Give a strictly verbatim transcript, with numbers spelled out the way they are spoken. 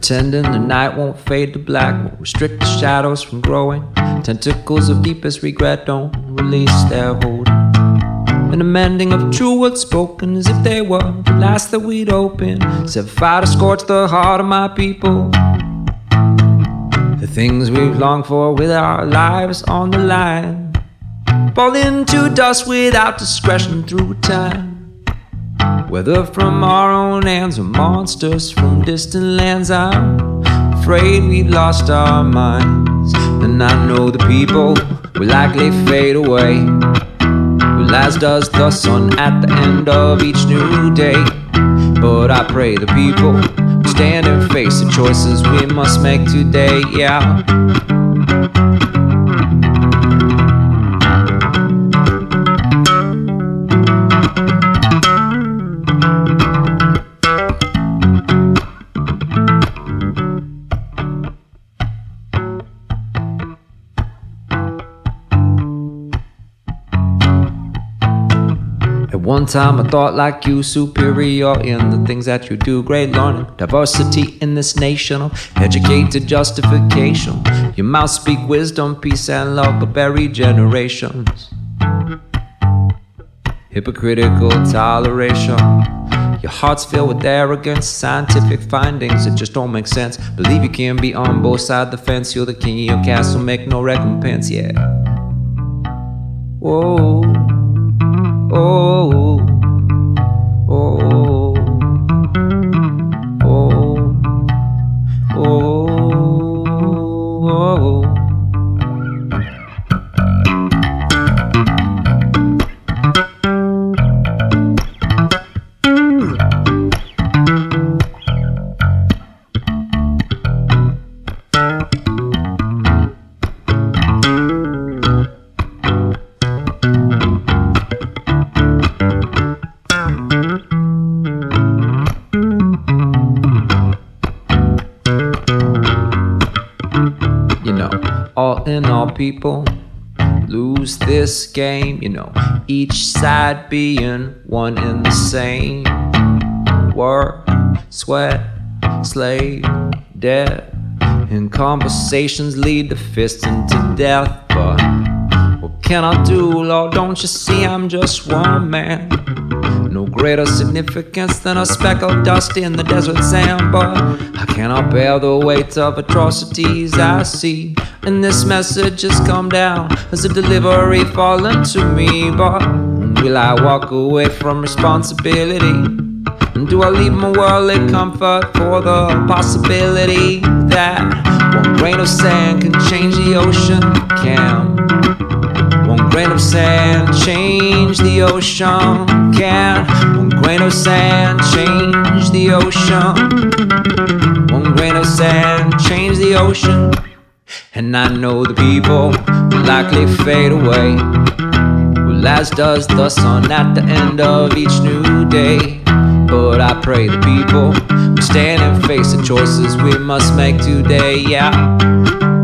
Pretending the night won't fade to black, won't restrict the shadows from growing. Tentacles of deepest regret don't release their hold. And the mending of true words spoken as if they were the last that we'd open. Set fire to scorch the heart of my people. The things we've longed for with our lives on the line fall into dust without discretion through time. Whether from our own hands or monsters from distant lands, I'm afraid we've lost our minds. And I know the people will likely fade away, well, as does the sun at the end of each new day. But I pray the people will stand and face the choices we must make today, yeah. One time I thought like you, superior in the things that you do. Great learning, diversity in this nation, educated justification. Your mouth speak wisdom, peace and love, but bury generations. Hypocritical toleration. Your heart's filled with arrogance, scientific findings that just don't make sense. Believe you can be on both sides of the fence. You're the king of your castle, make no recompense, yeah. Whoa. Oh, oh, oh, oh, oh. All in all, people lose this game, you know, each side being one and the same. Work, sweat, slave, debt, and conversations lead to fists and to death. But what can I do, Lord? Don't you see I'm just one man? No greater significance than a speck of dust in the desert sand. But I cannot bear the weight of atrocities I see, and this message has come down as a delivery fallen to me. But will I walk away from responsibility? And do I leave my worldly comfort for the possibility that one grain of sand can change the ocean? Can one grain of sand change the ocean? Can one grain of sand change the ocean? One grain of sand change the ocean? And I know the people will likely fade away, well, as does the sun at the end of each new day. But I pray the people will stand and face the choices we must make today, yeah.